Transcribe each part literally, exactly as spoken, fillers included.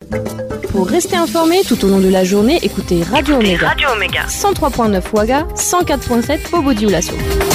Pour rester informé tout au long de la journée, écoutez Radio Omega. Radio Omega. cent trois virgule neuf Ouaga, cent quatre virgule sept Obodi-Oulasso.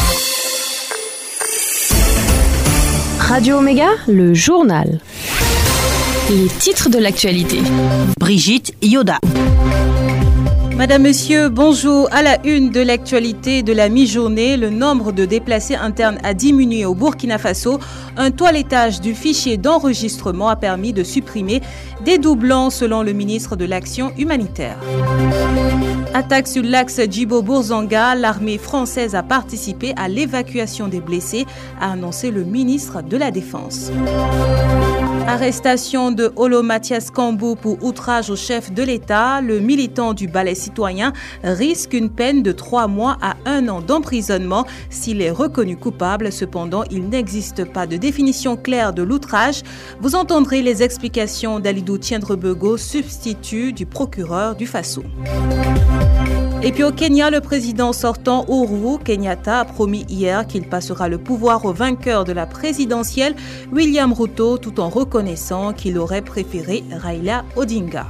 Radio Omega, le journal. Les titres de l'actualité. Brigitte Yoda. Madame, Monsieur, bonjour. À la une de l'actualité de la mi-journée, le nombre de déplacés internes a diminué au Burkina Faso. Un toilettage du fichier d'enregistrement a permis de supprimer des doublons selon le ministre de l'Action humanitaire. Attaque sur l'axe Djibo-Bourzanga, l'armée française a participé à l'évacuation des blessés, a annoncé le ministre de la Défense. Arrestation de Olo Mathias Kambou pour outrage au chef de l'État. Le militant du Balai citoyen risque une peine de trois mois à un an d'emprisonnement s'il est reconnu coupable. Cependant, il n'existe pas de définition claire de l'outrage. Vous entendrez les explications d'Alidou Tiendrebego, substitut du procureur du Faso. Et puis au Kenya, le président sortant Uhuru Kenyatta a promis hier qu'il passera le pouvoir au vainqueur de la présidentielle, William Ruto, tout en reconnaissant qu'il aurait préféré Raila Odinga.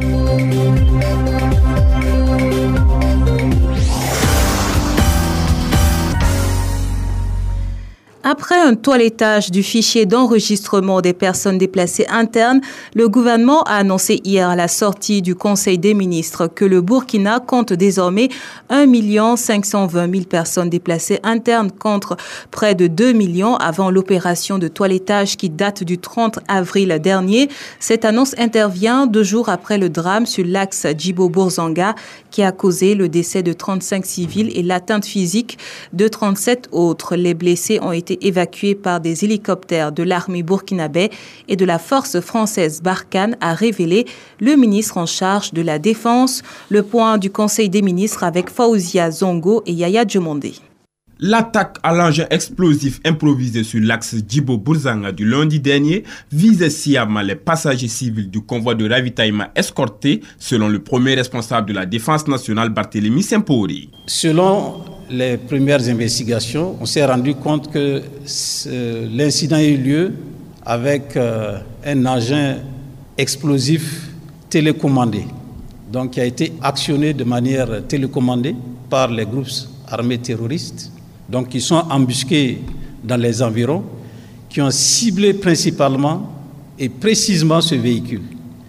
Après un toilettage du fichier d'enregistrement des personnes déplacées internes, le gouvernement a annoncé hier à la sortie du Conseil des ministres que le Burkina compte désormais un million cinq cent vingt mille personnes déplacées internes contre près de deux millions avant l'opération de toilettage qui date du trente avril dernier. Cette annonce intervient deux jours après le drame sur l'axe Djibo-Bourzanga qui a causé le décès de trente-cinq civils et l'atteinte physique de trente-sept autres. Les blessés ont été évacués par des hélicoptères de l'armée burkinabé et de la force française Barkhane, a révélé le ministre en charge de la Défense. Le point du Conseil des ministres avec Faouzia Zongo et Yaya Djomondé. L'attaque à l'engin explosif improvisé sur l'axe Djibo-Bourzanga du lundi dernier visait sciemment les passagers civils du convoi de ravitaillement escorté, selon le premier responsable de la Défense nationale, Barthélémy Sempori. Selon les premières investigations, on s'est rendu compte que l'incident a eu lieu avec euh, un engin explosif télécommandé, donc qui a été actionné de manière télécommandée par les groupes armés terroristes, donc qui sont embusqués dans les environs, qui ont ciblé principalement et précisément ce véhicule.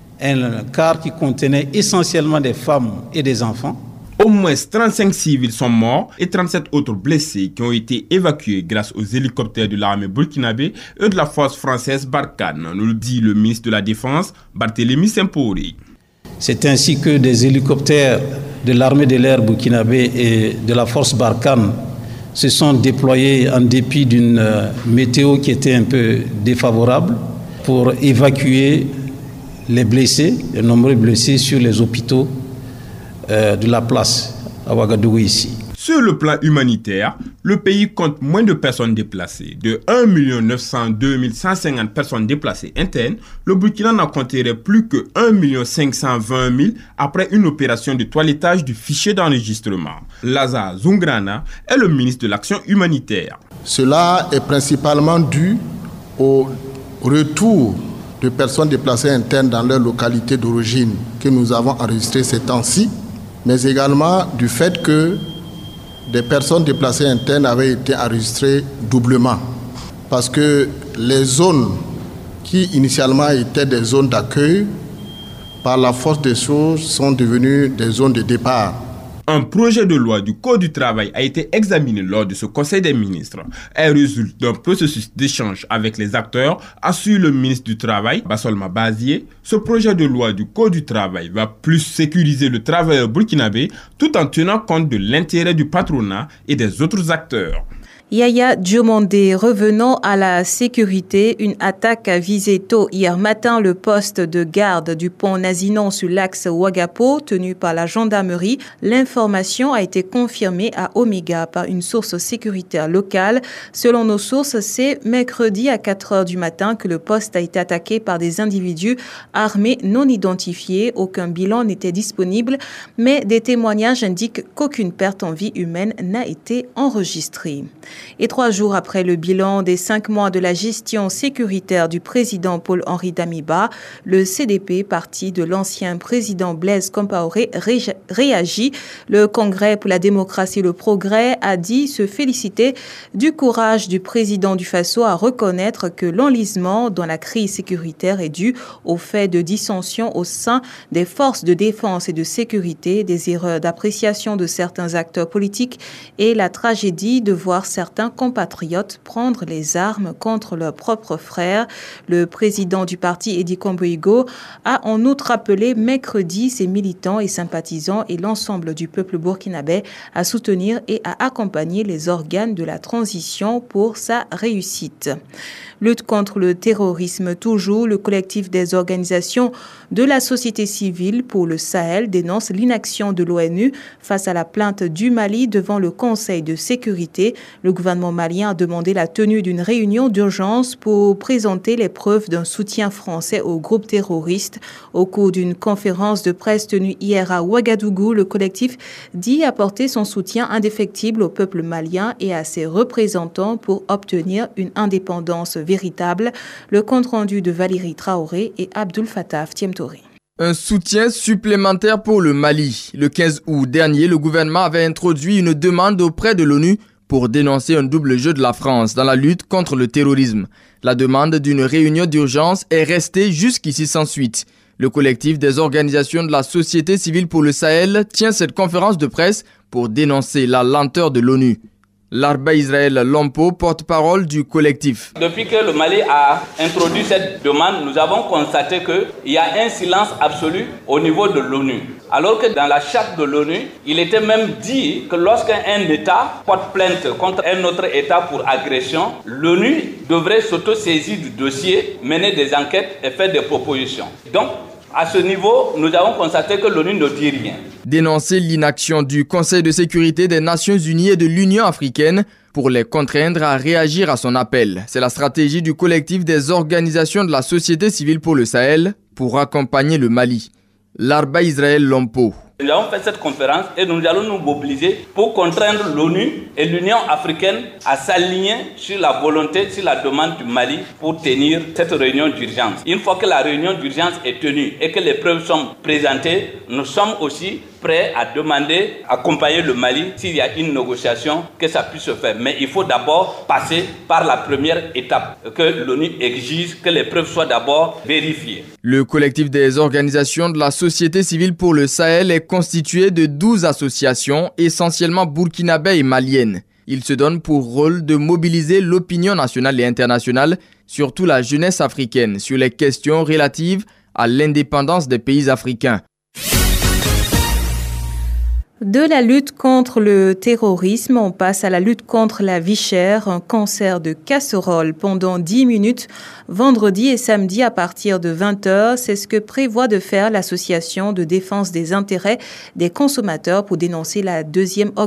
Un car qui contenait essentiellement des femmes et des enfants. Au moins trente-cinq civils sont morts et trente-sept autres blessés qui ont été évacués grâce aux hélicoptères de l'armée burkinabé et de la force française Barkhane, nous le dit le ministre de la Défense, Barthélémy Sempori. C'est ainsi que des hélicoptères de l'armée de l'air burkinabé et de la force Barkhane se sont déployés en dépit d'une météo qui était un peu défavorable pour évacuer les blessés, les nombreux blessés sur les hôpitaux euh, de la place à Ouagadougou ici. Sur le plan humanitaire, le pays compte moins de personnes déplacées. De un million neuf cent deux mille cent cinquante personnes déplacées internes, le Burkina n'en compterait plus que un million cinq cent vingt mille après une opération de toilettage du fichier d'enregistrement. Lazare Zungrana est le ministre de l'Action humanitaire. Cela est principalement dû au retour de personnes déplacées internes dans leur localité d'origine que nous avons enregistré ces temps-ci, mais également du fait que des personnes déplacées internes avaient été enregistrées doublement. Parce que les zones qui initialement étaient des zones d'accueil, par la force des choses, sont devenues des zones de départ. Un projet de loi du Code du travail a été examiné lors de ce Conseil des ministres. Elle résulte d'un processus d'échange avec les acteurs, assure le ministre du Travail, Bassolma Bazié. Ce projet de loi du Code du travail va plus sécuriser le travailleur burkinabé tout en tenant compte de l'intérêt du patronat et des autres acteurs. Yaya Djomondé, revenons à la sécurité. Une attaque a visé tôt hier matin le poste de garde du pont Nazinon sur l'axe Ouagapo, tenu par la gendarmerie. L'information a été confirmée à Omega par une source sécuritaire locale. Selon nos sources, c'est mercredi à quatre heures du matin que le poste a été attaqué par des individus armés non identifiés. Aucun bilan n'était disponible, mais des témoignages indiquent qu'aucune perte en vie humaine n'a été enregistrée. Et trois jours après le bilan des cinq mois de la gestion sécuritaire du président Paul-Henri Damiba, le C D P, parti de l'ancien président Blaise Compaoré, ré réagit. Le Congrès pour la démocratie et le progrès a dit se féliciter du courage du président du Faso à reconnaître que l'enlisement dans la crise sécuritaire est dû au fait de dissensions au sein des forces de défense et de sécurité, des erreurs d'appréciation de certains acteurs politiques et la tragédie de voir certains compatriotes prendre les armes contre leurs propres frères. Le président du parti, Edi Komboigo, a en outre appelé mercredi ses militants et sympathisants et l'ensemble du peuple burkinabé à soutenir et à accompagner les organes de la transition pour sa réussite. Lutte contre le terrorisme toujours, le collectif des organisations de la société civile pour le Sahel dénonce l'inaction de l'ONU face à la plainte du Mali devant le Conseil de sécurité. Le gouvernement malien a demandé la tenue d'une réunion d'urgence pour présenter les preuves d'un soutien français au groupe terroriste. Au cours d'une conférence de presse tenue hier à Ouagadougou, le collectif dit apporter son soutien indéfectible au peuple malien et à ses représentants pour obtenir une indépendance véritable. Le compte-rendu de Valérie Traoré et Abdul Fattah Tiemtori. Un soutien supplémentaire pour le Mali. Le quinze août dernier, le gouvernement avait introduit une demande auprès de l'ONU pour dénoncer un double jeu de la France dans la lutte contre le terrorisme. La demande d'une réunion d'urgence est restée jusqu'ici sans suite. Le collectif des organisations de la société civile pour le Sahel tient cette conférence de presse pour dénoncer la lenteur de l'ONU. Larba Israël Lompo, porte-parole du collectif. Depuis que le Mali a introduit cette demande, nous avons constaté qu'il y a un silence absolu au niveau de l'ONU. Alors que dans la charte de l'ONU, il était même dit que lorsqu'un État porte plainte contre un autre État pour agression, l'ONU devrait s'auto-saisir du dossier, mener des enquêtes et faire des propositions. Donc, à ce niveau, nous avons constaté que l'ONU ne dit rien. Dénoncer l'inaction du Conseil de sécurité des Nations Unies et de l'Union africaine pour les contraindre à réagir à son appel. C'est la stratégie du collectif des organisations de la société civile pour le Sahel pour accompagner le Mali. Larba Israël Lompo. Nous avons fait cette conférence et nous allons nous mobiliser pour contraindre l'ONU et l'Union africaine à s'aligner sur la volonté, sur la demande du Mali pour tenir cette réunion d'urgence. Une fois que la réunion d'urgence est tenue et que les preuves sont présentées, nous sommes aussi prêts à demander, accompagner le Mali s'il y a une négociation, que ça puisse se faire. Mais il faut d'abord passer par la première étape, que l'ONU exige que les preuves soient d'abord vérifiées. Le collectif des organisations de la société civile pour le Sahel est constitué de douze associations, essentiellement burkinabè et maliennes. Il se donne pour rôle de mobiliser l'opinion nationale et internationale, surtout la jeunesse africaine, sur les questions relatives à l'indépendance des pays africains. De la lutte contre le terrorisme, on passe à la lutte contre la vie chère, un concert de casseroles pendant dix minutes, vendredi et samedi à partir de vingt heures. C'est ce que prévoit de faire l'association de défense des intérêts des consommateurs pour dénoncer la deuxième